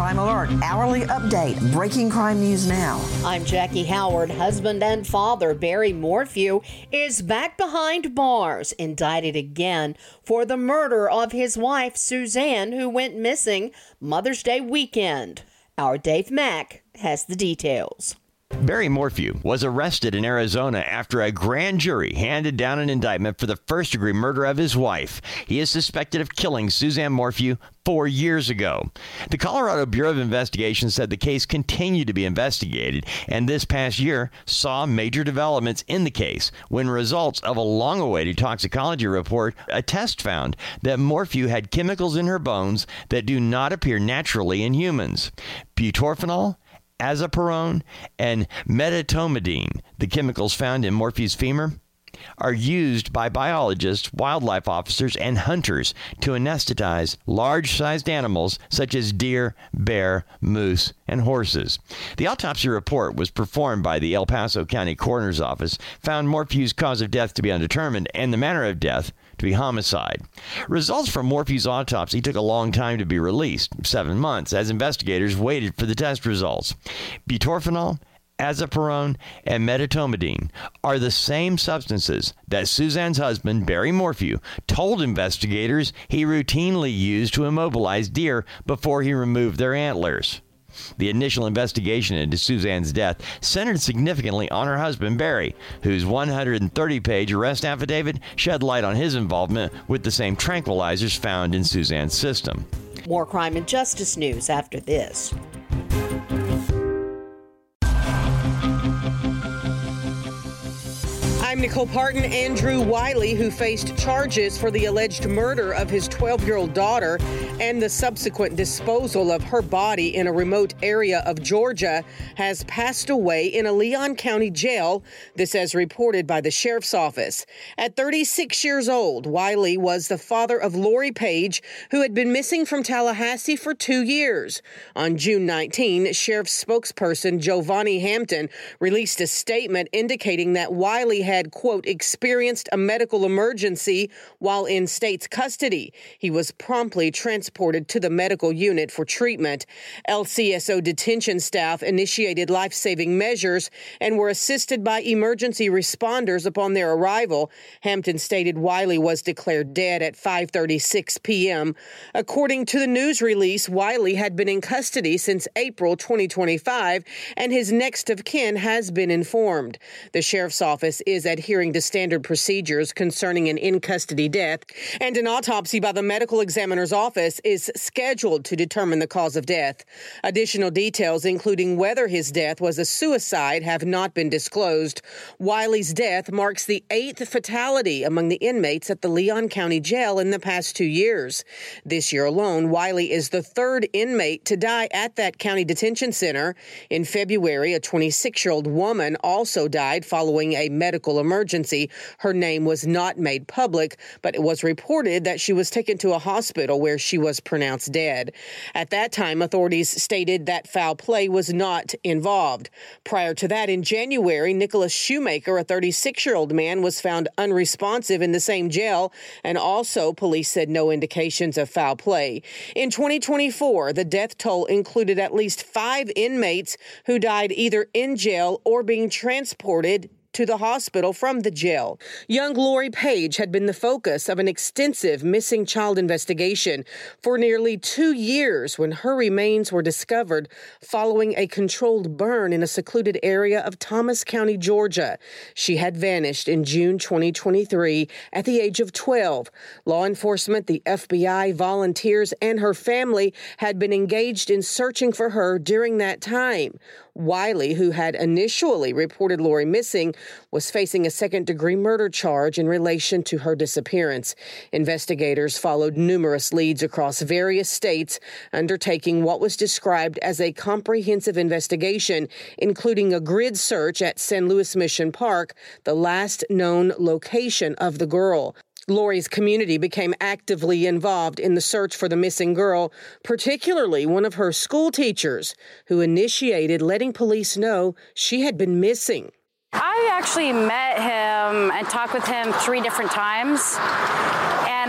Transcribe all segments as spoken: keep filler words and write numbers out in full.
Crime Alert, hourly update, breaking crime news now. I'm Jackie Howard. Husband and father Barry Morphew is back behind bars, indicted again for the murder of his wife Suzanne, who went missing Mother's Day weekend. Our Dave Mack has the details. Barry Morphew was arrested in Arizona after a grand jury handed down an indictment for the first-degree murder of his wife. He is suspected of killing Suzanne Morphew four years ago. The Colorado Bureau of Investigation said the case continued to be investigated, and this past year saw major developments in the case when results of a long-awaited toxicology report, a test found that Morphew had chemicals in her bones that do not appear naturally in humans. Butorphanol, azaparone, and medetomidine, the chemicals found in Morphew's femur, are used by biologists, wildlife officers, and hunters to anesthetize large-sized animals such as deer, bear, moose, and horses. The autopsy report was performed by the El Paso County Coroner's Office, found Morphew's cause of death to be undetermined and the manner of death to be homicide. Results from Morphew's autopsy took a long time to be released, seven months, as investigators waited for the test results. Butorphanol, azaparone, and medetomidine are the same substances that Suzanne's husband, Barry Morphew, told investigators he routinely used to immobilize deer before he removed their antlers. The initial investigation into Suzanne's death centered significantly on her husband, Barry, whose one hundred thirty page arrest affidavit shed light on his involvement with the same tranquilizers found in Suzanne's system. More crime and justice news after this. I'm Nicole Parton. Andrew Wiley, who faced charges for the alleged murder of his twelve-year-old daughter and the subsequent disposal of her body in a remote area of Georgia, has passed away in a Leon County jail. This as reported by the sheriff's office. At thirty-six years old, Wiley was the father of Lori Page, who had been missing from Tallahassee for two years. On June nineteenth, sheriff's spokesperson Giovanni Hampton released a statement indicating that Wiley had had, quote, experienced a medical emergency while in state's custody. He was promptly transported to the medical unit for treatment. L C S O detention staff initiated life-saving measures and were assisted by emergency responders upon their arrival. Hampton stated Wiley was declared dead at five thirty-six p.m. According to the news release, Wiley had been in custody since April twenty twenty-five, and his next of kin has been informed. The sheriff's office is adhering to standard procedures concerning an in-custody death, and an autopsy by the medical examiner's office is scheduled to determine the cause of death. Additional details, including whether his death was a suicide, have not been disclosed. Wiley's death marks the eighth fatality among the inmates at the Leon County Jail in the past two years. This year alone, Wiley is the third inmate to die at that county detention center. In February, a twenty-six-year-old woman also died following a medical emergency. Her name was not made public, but it was reported that she was taken to a hospital where she was pronounced dead. At that time, authorities stated that foul play was not involved. Prior to that, in January, Nicholas Shoemaker, a thirty-six-year-old man, was found unresponsive in the same jail, and also police said no indications of foul play. In twenty twenty-four, the death toll included at least five inmates who died either in jail or being transported to the hospital from the jail. Young Lori Page had been the focus of an extensive missing child investigation for nearly two years when her remains were discovered following a controlled burn in a secluded area of Thomas County, Georgia. She had vanished in June twenty twenty-three at the age of twelve. Law enforcement, the F B I, volunteers, and her family had been engaged in searching for her during that time. Wiley, who had initially reported Lori missing, was facing a second-degree murder charge in relation to her disappearance. Investigators followed numerous leads across various states, undertaking what was described as a comprehensive investigation, including a grid search at San Luis Mission Park, the last known location of the girl. Lori's community became actively involved in the search for the missing girl, particularly one of her school teachers, who initiated letting police know she had been missing. I actually met him and talked with him three different times, and I hugged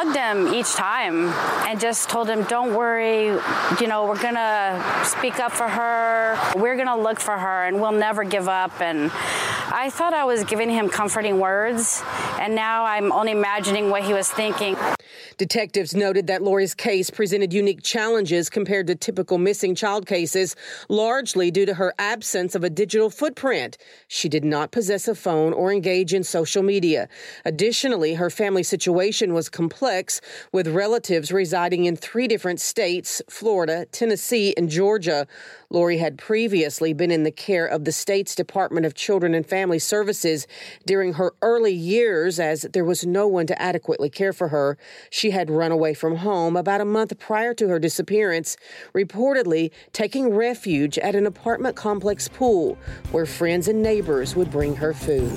hugged him each time and just told him, don't worry, you know, we're going to speak up for her. We're going to look for her and we'll never give up. And I thought I was giving him comforting words, and now I'm only imagining what he was thinking. Detectives noted that Lori's case presented unique challenges compared to typical missing child cases, largely due to her absence of a digital footprint. She did not possess a phone or engage in social media. Additionally, her family situation was complex, with relatives residing in three different states, Florida, Tennessee, and Georgia. Lori had previously been in the care of the state's Department of Children and Family Services during her early years, as there was no one to adequately care for her. She had run away from home about a month prior to her disappearance, reportedly taking refuge at an apartment complex pool where friends and neighbors would bring her food.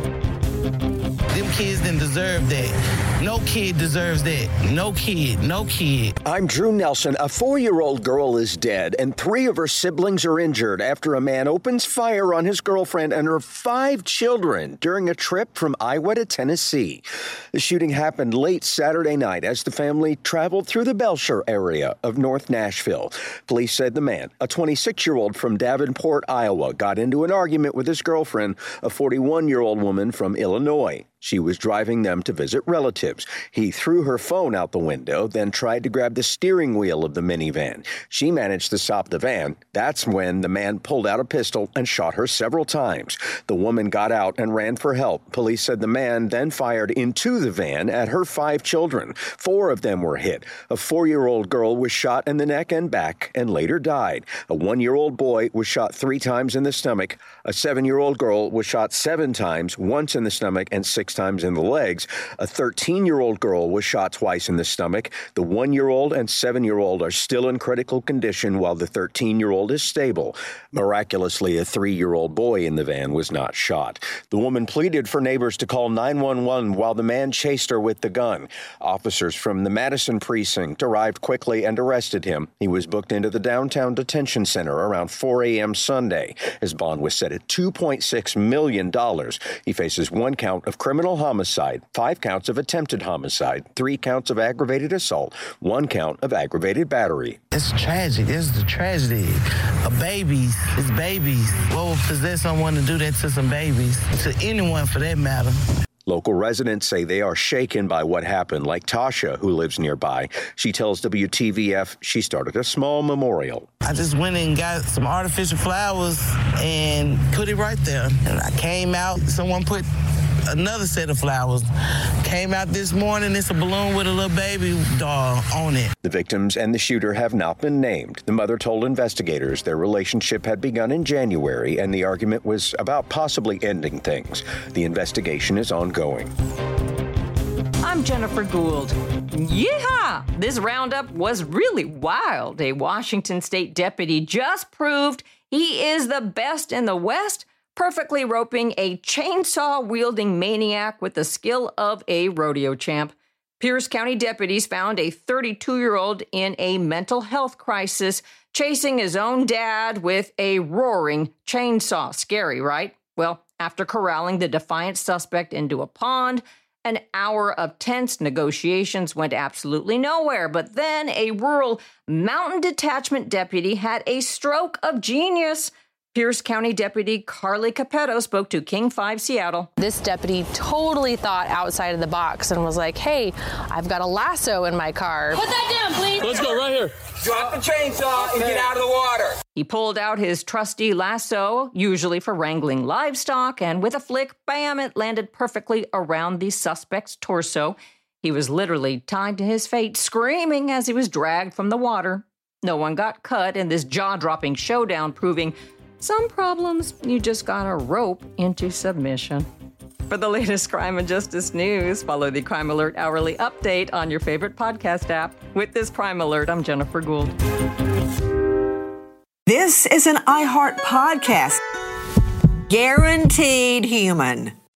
Them kids didn't deserve that. No kid deserves that. No kid, no kid. I'm Drew Nelson. A four-year-old girl is dead, and three of her siblings are injured after a man opens fire on his girlfriend and her five children during a trip from Iowa to Tennessee. The shooting happened late Saturday night as the family traveled through the Belcher area of North Nashville. Police said the man, a twenty-six-year-old from Davenport, Iowa, got into an argument with his girlfriend, a forty-one-year-old woman from Illinois. She was driving them to visit relatives. He threw her phone out the window, then tried to grab the steering wheel of the minivan. She managed to stop the van. That's when the man pulled out a pistol and shot her several times. The woman got out and ran for help. Police said the man then fired into the van at her five children. Four of them were hit. A four-year-old girl was shot in the neck and back and later died. A one-year-old boy was shot three times in the stomach. A seven-year-old girl was shot seven times, once in the stomach and six times in the legs. A thirteen-year-old girl was shot twice in the stomach. The one-year-old and seven-year-old are still in critical condition, while the thirteen-year-old is stable. Miraculously, a three-year-old boy in the van was not shot. The woman pleaded for neighbors to call nine one one while the man chased her with the gun. Officers from the Madison precinct arrived quickly and arrested him. He was booked into the downtown detention center around four a.m. Sunday. His bond was set at two point six million dollars. He faces one count of criminal homicide, five counts of attempted homicide, three counts of aggravated assault, one count of aggravated battery. It's tragic. It's the tragedy. A babies, it's babies. What would possess someone to do that to some babies? To anyone for that matter. Local residents say they are shaken by what happened, like Tasha, who lives nearby. She tells W T V F she started a small memorial. I just went and got some artificial flowers and put it right there. And I came out, someone put another set of flowers. Came out this morning, it's a balloon with a little baby doll on it. The victims and the shooter have not been named. The mother told investigators their relationship had begun in January and the argument was about possibly ending things. The investigation is ongoing. I'm Jennifer Gould. Yeehaw! This roundup was really wild. A Washington state deputy just proved he is the best in the West, perfectly roping a chainsaw-wielding maniac with the skill of a rodeo champ. Pierce County deputies found a thirty-two-year-old in a mental health crisis, chasing his own dad with a roaring chainsaw. Scary, right? Well, after corralling the defiant suspect into a pond, an hour of tense negotiations went absolutely nowhere. But then a rural mountain detachment deputy had a stroke of genius. Pierce County Deputy Carly Capetto spoke to King five Seattle. This deputy totally thought outside of the box and was like, hey, I've got a lasso in my car. Put that down, please. Let's go right here. Drop the chainsaw and get out of the water. He pulled out his trusty lasso, usually for wrangling livestock, and with a flick, bam, it landed perfectly around the suspect's torso. He was literally tied to his fate, screaming as he was dragged from the water. No one got cut in this jaw-dropping showdown, proving some problems you just gotta rope into submission. For the latest crime and justice news, follow the Crime Alert Hourly Update on your favorite podcast app. With this Crime Alert, I'm Jennifer Gould. This is an iHeart podcast. Guaranteed human.